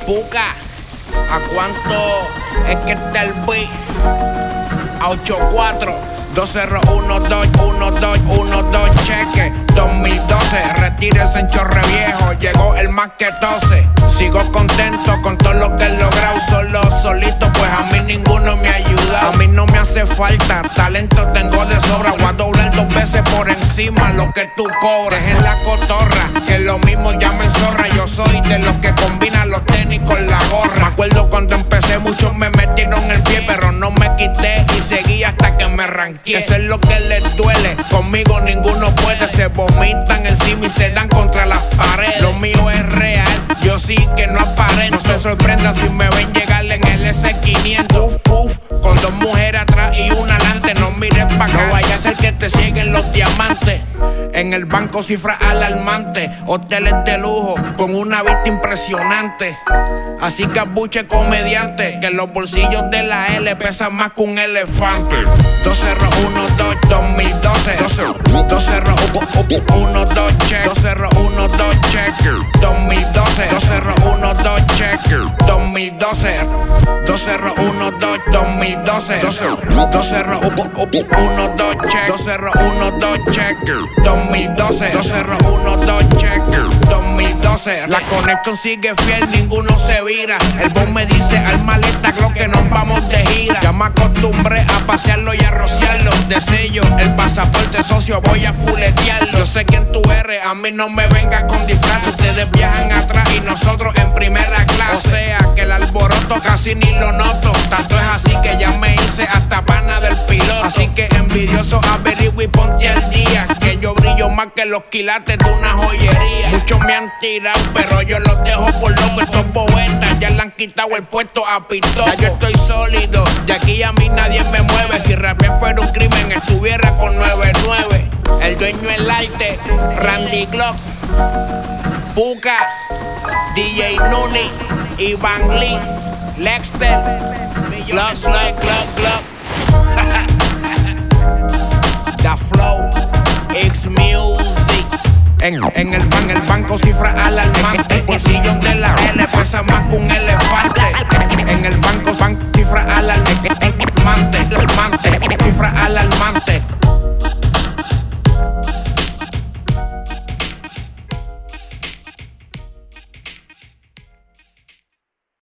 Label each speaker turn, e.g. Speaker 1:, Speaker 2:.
Speaker 1: Puka, ¿a cuánto es que está el beat? A 84 201-212-12, cheque 2012, retírese en Chorre Viejo, llegó el más que tose. Sigo contento con todo lo que he logrado, solito, pues a mí ninguno me ha ayudado. A mí no me hace falta, talento tengo de sobra. Voy a doblar 2 veces por encima lo que tú cobras. Dejen la cotorra, que lo mismo ya me enzorra. Yo soy de los que combinan los tenis con la gorra. Me acuerdo cuando empecé, muchos me metieron el pie, pero no me quité y seguí hasta que me ranqué. Eso es lo que les duele, conmigo ninguno puede. Se vomitan encima y se dan contra las paredes. Lo mío es real, yo sí que no aparento. No se sorprendan si me ven llegar en el S500. Puff, con 2 mujeres atrás y una adelante. No mires pa' acá, no vaya a ser que te cieguen los diamantes. En el banco cifras alarmantes, hoteles de lujo con una vista impresionante. Así que abuche comediante, que los bolsillos de la L pesan más que un elefante. 201-2-2012 201-2 check 201-2 check 2012 201-2 check 2012 201-2 2012 201-2 check 201-2 check 2012 201-2 check 2012. La conexión sigue fiel, ninguno se vira. El boss me dice al maleta Glock que nos vamos de gira. Ya me acostumbré a pasearlo y a rociarlo de sello. El pasaporte socio voy a fuletearlo. Yo sé quién tú eres, a mí no me vengas con disfraces. Ustedes viajan atrás y nosotros en primera clase. O sea que el alboroto casi ni lo noto. Tanto es así que ya me hice hasta pana del piloto. Así que envidioso averigua y ponte al día, que yo brillo más que los quilates de una joyería. Muchos me han tirado, pero yo los dejo por loco. Estos poetas ya le han quitado el puesto a Pitoco. Ya yo estoy sólido, de aquí a mí nadie me mueve. Si rapear fuera un crimen, estuviera con 99. El dueño del arte, Randy Glock, Puka, DJ Nuni, Iván Lee, Lexter, Glock. The Flow, X Music. En el banco cifra alarmante. Bolsillos de la L pesa más que un L.